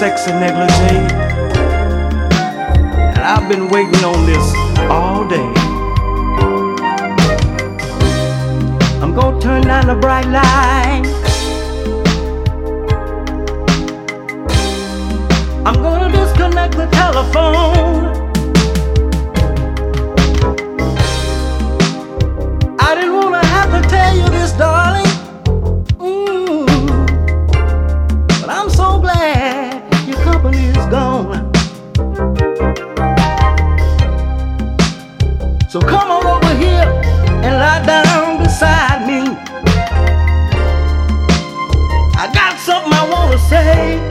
sexy negligee. And I've been waiting on this all day. I'm gonna turn down the bright light. I'm gonna disconnect the telephone. I didn't wanna have to tell you this, darling. But I'm so glad your company is gone. So come on over here and lie down beside me. I got something I wanna say.